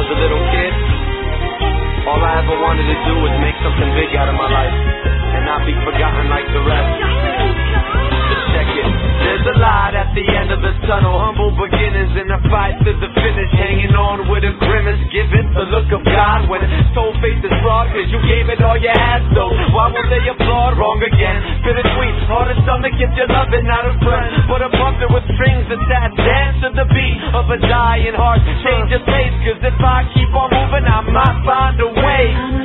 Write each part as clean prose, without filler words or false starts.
was a little kid, all I ever wanted to do was make something big out of my life and not be forgotten like the rest. Just check it. There's a light at the end of the tunnel, humble beginnings in a fight to the finish, hanging on with a grimace, give it the look of God when told faith is fraud, cause you gave it all you had, so why won't they applaud? Wrong again, bittersweet, hard to stomach if you love it, not a friend, but a bumper with strings attached, dance to the beat of a dying heart, change your pace, cause if I keep on moving I might find a way.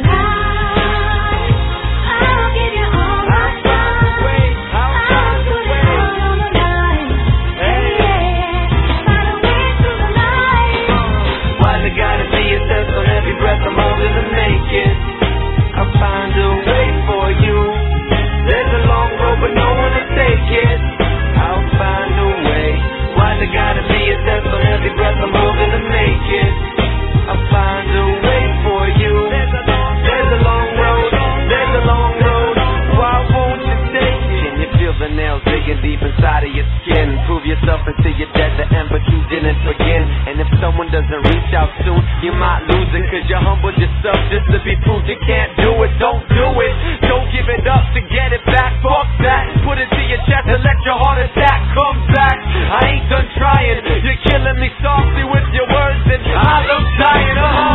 I'll give you all my time. I'll put it all on the line. Hey, yeah, find a way through the night. Why's it gotta be a test on every breath I'm holding to make it? I'll find a way for you. There's a long road but no one to take it. I'll find a way. Why's it gotta be a test on every breath I'm holding to make it? I'll find a way for you. There's a long road. There's a long road. Why won't you take it? Can you feel the nails digging deep inside of your skin? Prove yourself until you're dead to end, but you didn't begin. And if someone doesn't reach out soon, you might lose it, cause you humbled yourself just to be proved you can't do it. Don't do it. Don't give it up to get it back. Fuck that. Put it to your chest and let your heart attack come back. I ain't done trying. You're killing me softly with your words and I love dying.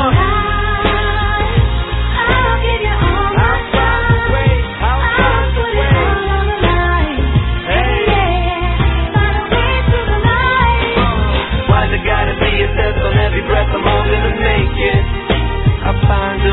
I'll give you all my time. I'll put it all on the line. Hey, yeah, find a way through the night. Why's it gotta be a test on every breath I'm holding to make it? I find a